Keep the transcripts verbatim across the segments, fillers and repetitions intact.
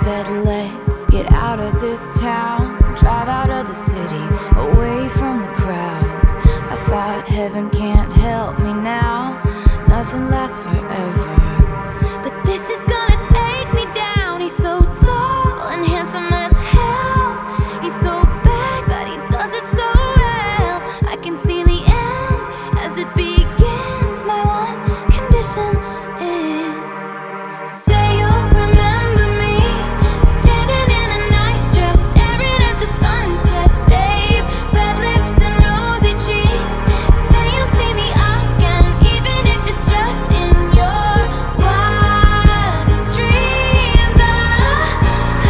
said, let's get out of this town, drive out of the city, away from the crowds. I thought heaven can't help me now, nothing lasts forever. But this is gonna take me down. He's so tall and handsome as hell. He's so bad, but he does it so well. I can see the end as it begins. My one condition is, say you'll remember me, standing in a nice dress, staring at the sunset, babe. Red lips and rosy cheeks. Say you'll see me again, even if it's just in your wildest dreams. Ah,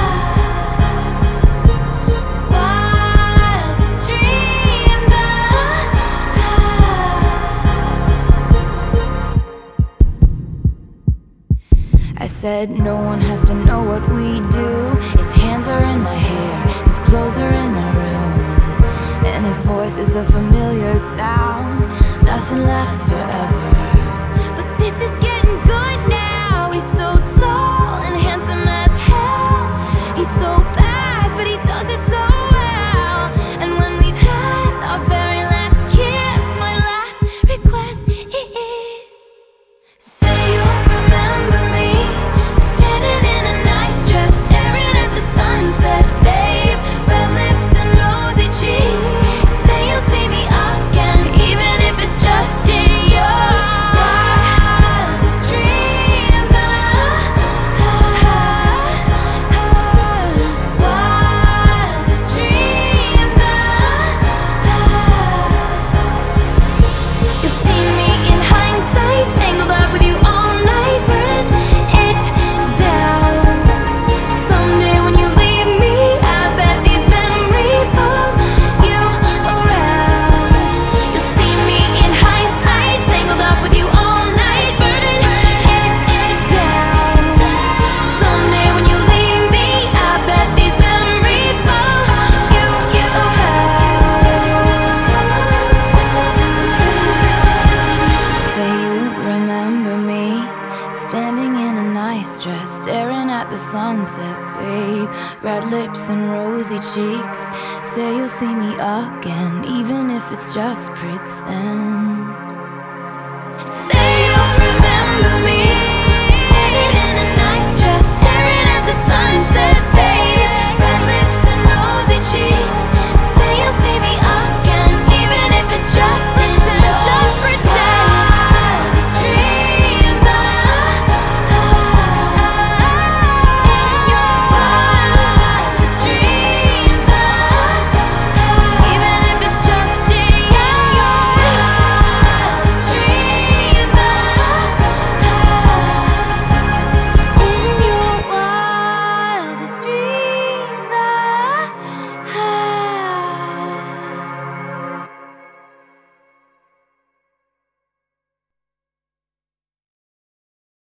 ah, wildest dreams. Ah, ah. I said no one has to know what we do. His hands are in my hair, his clothes are in my room, and his voice is a familiar sound. Nothing lasts forever, but this is getting good now. He's so tall and handsome as hell. He's so bad, but he does it so well. And when we've had our very last kiss, my last request is, say you'll remember me, standing in a nice dress, staring at the sunset, babe. Red lips and rosy cheeks. Say you'll see me again, even if it's just in your wildest dreams. Ah, ah, ah, wildest dreams. Ah, ah. You'll see me in hindsight, tangled up with you all night, burning it down. Someday when you leave me, I bet these memories follow you around. You'll see me in hindsight, tangled up with you all night, burning it down. Someday when you leave me, I bet these memories follow you around. Say you remember me, standing in a nice dress, staring at the sunset, babe. Red lips and rosy cheeks. Say you'll see me again, even if it's just pretend.